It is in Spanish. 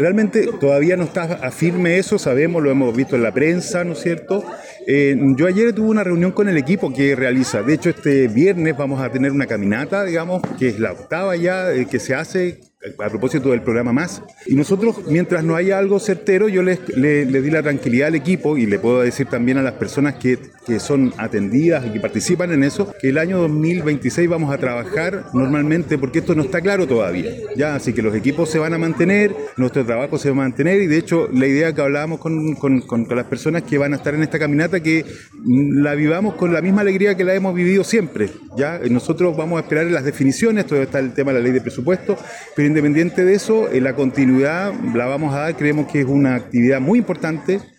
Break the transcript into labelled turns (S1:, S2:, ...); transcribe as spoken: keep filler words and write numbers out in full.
S1: Realmente todavía no está firme eso, sabemos, lo hemos visto en la prensa, ¿no es cierto? Eh, yo ayer tuve una reunión con el equipo que realiza. De hecho, este viernes vamos a tener una caminata, digamos, que es la octava ya eh, que se hace a propósito del programa Más. Y nosotros, mientras no haya algo certero, yo les, les, les di la tranquilidad al equipo y le puedo decir también a las personas que, que son atendidas y que participan en eso, que el año dos mil veintiséis vamos a trabajar normalmente, porque esto no está claro todavía, ¿ya? Así que los equipos se van a mantener, nuestro trabajo se va a mantener y de hecho la idea que hablábamos con, con, con, con las personas que van a estar en esta caminata, que la vivamos con la misma alegría que la hemos vivido siempre, ¿ya? Nosotros vamos a esperar las definiciones, todavía está el tema de la ley de presupuesto, pero independiente de eso, la continuidad la vamos a dar, creemos que es una actividad muy importante